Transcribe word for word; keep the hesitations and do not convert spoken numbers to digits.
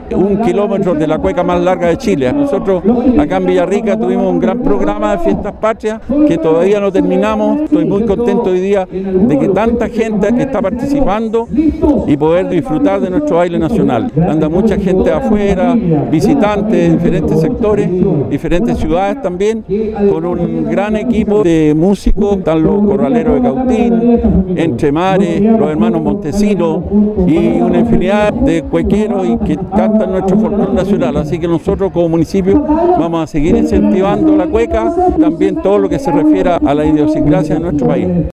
un kilómetro de la cueca más larga de Chile. Nosotros acá en Villarrica tuvimos un gran programa de fiestas patrias que todavía no terminamos. Estoy muy contento hoy día de que tanta gente que está participando y poder disfrutar de nuestro baile nacional. Anda mucha gente afuera, visitantes de diferentes sectores, diferentes ciudades también, con un gran equipo de músicos, están los corraleros de Cautín, Entre Mares, los hermanos Montesinos y una infinidad de cuequeros y que cantan nuestro folclore nacional. Así que nosotros como municipio vamos a seguir incentivando la cueca, también todo lo que se refiere a la idiosincrasia de nuestro país.